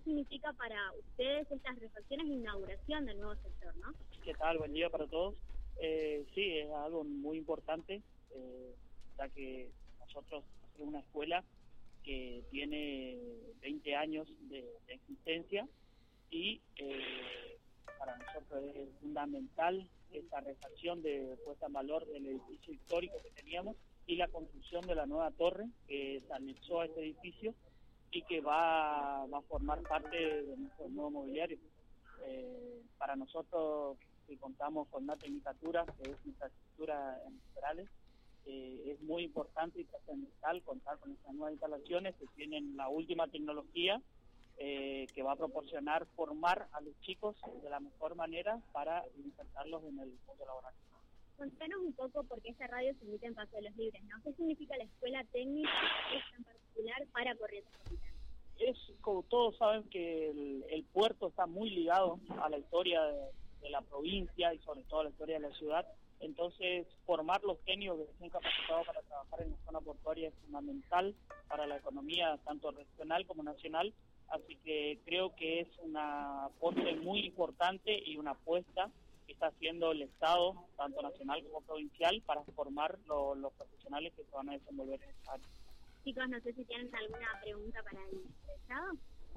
significa para ustedes estas refacciones de inauguración del nuevo sector, ¿no? ¿Qué tal? Buen día para todos. Sí, es algo muy importante, ya que nosotros somos una escuela que tiene 20 años de existencia y para nosotros es fundamental esta refacción de puesta en valor del edificio histórico que teníamos y la construcción de la nueva torre que se anexó a este edificio y que va a formar parte de nuestro nuevo mobiliario. Para nosotros, que contamos con una tecnicatura, que es infraestructura en Perales, es muy importante y trascendental contar con estas nuevas instalaciones que tienen la última tecnología, que va a proporcionar formar a los chicos de la mejor manera para insertarlos en el mundo laboral. Contanos un poco por qué esta radio se emite en Paso de los Libres, ¿no? ¿Qué significa la escuela técnica en particular para Corrientes Capital? Como todos saben que el puerto está muy ligado a la historia de la provincia y sobre todo a la historia de la ciudad. Entonces, formar los técnicos que estén capacitados para trabajar en la zona portuaria es fundamental para la economía tanto regional como nacional. Así que creo que es una aporte muy importante y una apuesta que está haciendo el Estado, tanto nacional como provincial, para formar los profesionales que se van a desenvolver en esta área. Chicos, no sé si tienen alguna pregunta para el Estado.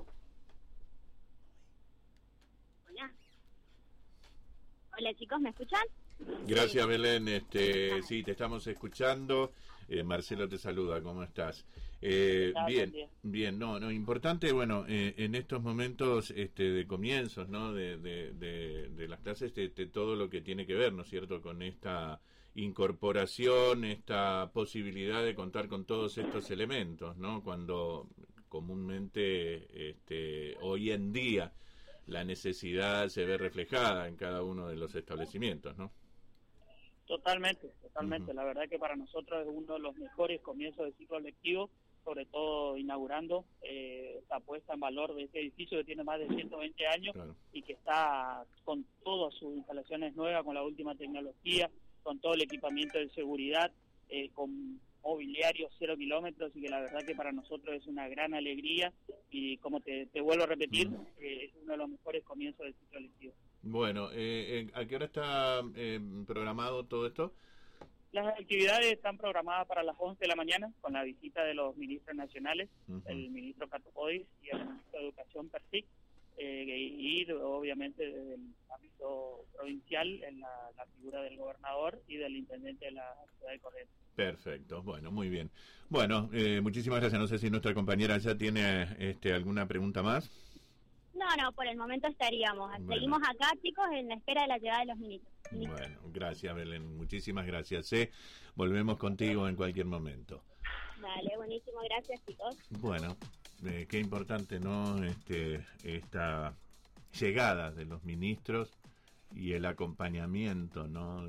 Hola. Hola chicos, ¿me escuchan? Gracias, Belén. Sí, te estamos escuchando. Marcelo te saluda, ¿cómo estás? Bien, no, importante, bueno, en estos momentos de comienzos, ¿no? De las clases, todo lo que tiene que ver, ¿no es cierto?, con esta incorporación, esta posibilidad de contar con todos estos elementos, ¿no? Cuando comúnmente, hoy en día, la necesidad se ve reflejada en cada uno de los establecimientos, ¿no? Totalmente. La verdad que para nosotros es uno de los mejores comienzos de ciclo lectivo, sobre todo inaugurando esta puesta en valor de este edificio que tiene más de 120 años, claro, y que está con todas sus instalaciones nuevas, con la última tecnología, con todo el equipamiento de seguridad, con mobiliario 0 kilómetros, y que la verdad que para nosotros es una gran alegría y como te vuelvo a repetir, es uno de los mejores comienzos del ciclo lectivo. Bueno, ¿a qué hora está programado todo esto? Las actividades están programadas para las 11 de la mañana, con la visita de los ministros nacionales, el ministro Catopodis y el ministro de Educación Persic, y obviamente desde el ámbito provincial en la figura del gobernador y del intendente de la ciudad de Corrientes. Perfecto, bueno, muy bien. Bueno, muchísimas gracias. No sé si nuestra compañera ya tiene alguna pregunta más. No, por el momento estaríamos. Bueno. Seguimos acá, chicos, en la espera de la llegada de los ministros. Bueno, gracias, Belén. Muchísimas gracias. Volvemos contigo en cualquier momento. Dale, buenísimo. Gracias, chicos. Bueno, qué importante, ¿no? Esta llegada de los ministros y el acompañamiento, ¿no?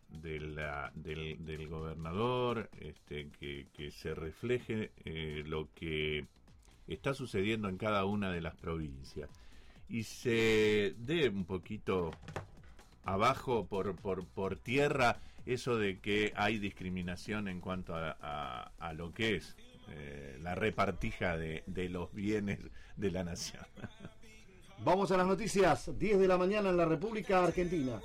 del gobernador, que se refleje lo que está sucediendo en cada una de las provincias y se dé un poquito abajo por tierra eso de que hay discriminación en cuanto a lo que es la repartija de los bienes de la nación. Vamos a las noticias, 10 de la mañana en la República Argentina.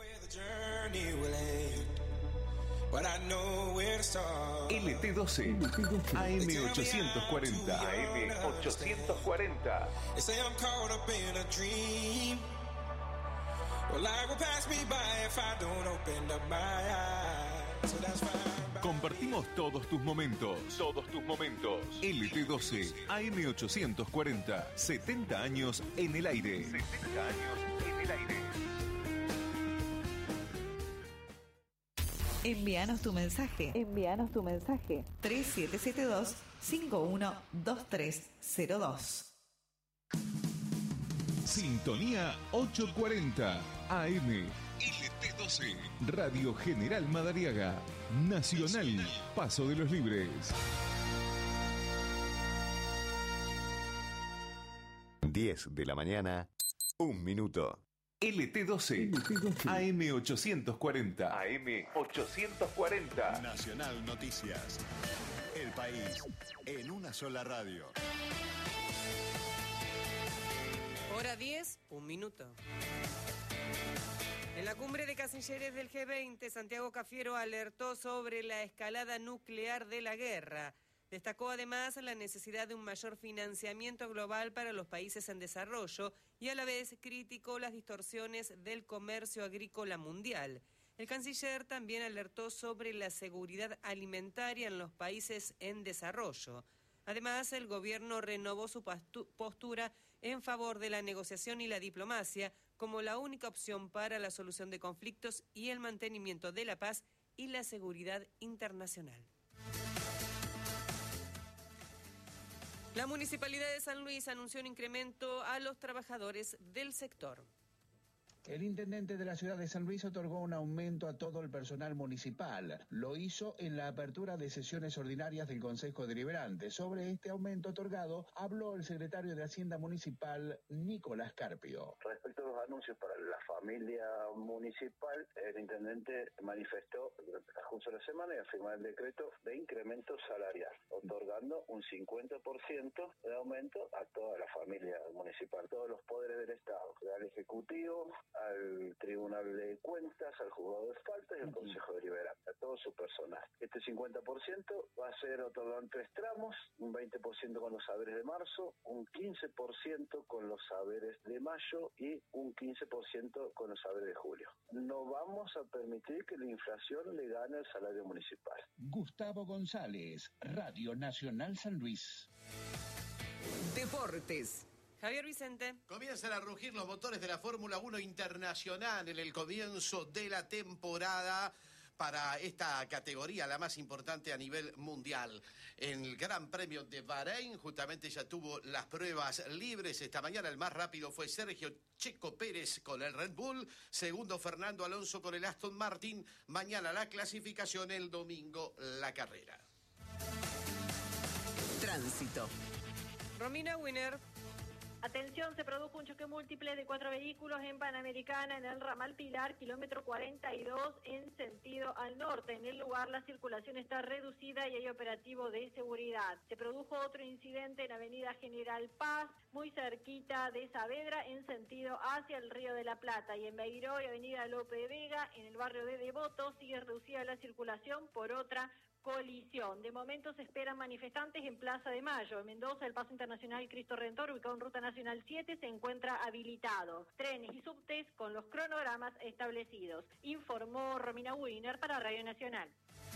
LT12 AM840 AM840. Compartimos todos tus momentos. LT12 AM840. 70 años en el aire. Envíanos tu mensaje. 3772-512302. Sintonía 840 AM. LT12. Radio General Madariaga. Nacional. Paso de los Libres. 10 de la mañana, 1 minuto. LT12 AM840 AM840 Nacional Noticias. El país en una sola radio. Hora 10, 1 minuto. En la cumbre de cancilleres del G20, Santiago Cafiero alertó sobre la escalada nuclear de la guerra. Destacó además la necesidad de un mayor financiamiento global para los países en desarrollo y a la vez criticó las distorsiones del comercio agrícola mundial. El canciller también alertó sobre la seguridad alimentaria en los países en desarrollo. Además, el gobierno renovó su postura en favor de la negociación y la diplomacia como la única opción para la solución de conflictos y el mantenimiento de la paz y la seguridad internacional. La Municipalidad de San Luis anunció un incremento a los trabajadores del sector. El intendente de la ciudad de San Luis otorgó un aumento a todo el personal municipal. Lo hizo en la apertura de sesiones ordinarias del Consejo Deliberante. Sobre este aumento otorgado habló el secretario de Hacienda Municipal, Nicolás Carpio. Respecto a los anuncios para la familia municipal, el intendente manifestó durante el transcurso de la semana y al firmar el decreto de incremento salarial, otorgando un 50% de aumento a toda la familia municipal, todos los poderes del Estado, al Ejecutivo, al Tribunal de Cuentas, al Juzgado de Faltas y al Consejo Deliberante, a todo su personal. Este 50% va a ser otorgado en 3 tramos, un 20% con los saberes de marzo, un 15% con los saberes de mayo y un 15% con los saberes de julio. No vamos a permitir que la inflación le gane al salario municipal. Gustavo González, Radio Nacional San Luis. Deportes. Javier Vicente. Comienzan a rugir los motores de la Fórmula 1 Internacional en el comienzo de la temporada para esta categoría, la más importante a nivel mundial. En el Gran Premio de Bahrein, justamente ya tuvo las pruebas libres. Esta mañana el más rápido fue Sergio Checo Pérez con el Red Bull. Segundo, Fernando Alonso con el Aston Martin. Mañana la clasificación, el domingo la carrera. Tránsito. Romina Winner. Atención, se produjo un choque múltiple de 4 vehículos en Panamericana en el ramal Pilar, kilómetro 42, en sentido al norte. En el lugar la circulación está reducida y hay operativo de seguridad. Se produjo otro incidente en Avenida General Paz, muy cerquita de Saavedra, en sentido hacia el Río de la Plata. Y en Beiró y Avenida Lope de Vega, en el barrio de Devoto, sigue reducida la circulación por otra colisión. De momento se esperan manifestantes en Plaza de Mayo. En Mendoza, el paso internacional Cristo Redentor, ubicado en Ruta Nacional 7, se encuentra habilitado. Trenes y subtes con los cronogramas establecidos. Informó Romina Wiener para Radio Nacional.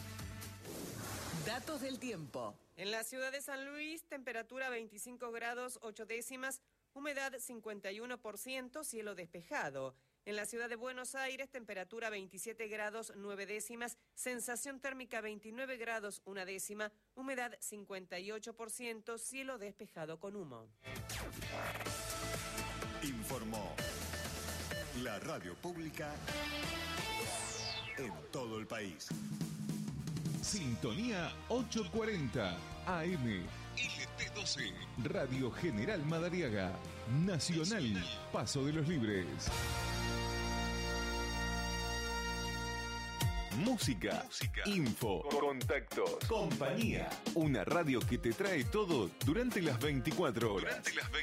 Datos del tiempo. En la ciudad de San Luis, temperatura 25 grados 8 décimas, humedad 51%, cielo despejado. En la ciudad de Buenos Aires, temperatura 27 grados 9 décimas, sensación térmica 29 grados 1 décima, humedad 58%, cielo despejado con humo. Informó la radio pública en todo el país. Sintonía 840 AM. LT12. Radio General Madariaga. Nacional. Paso de los Libres. Música, info, contactos, compañía. Una radio que te trae todo durante las 24 horas.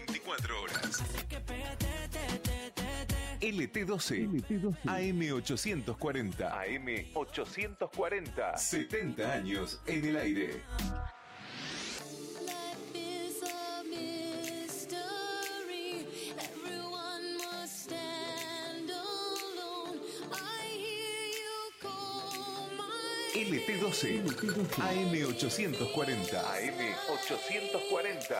LT12, AM840. AM840. 70 años en el aire. LT12, AM840. AM840.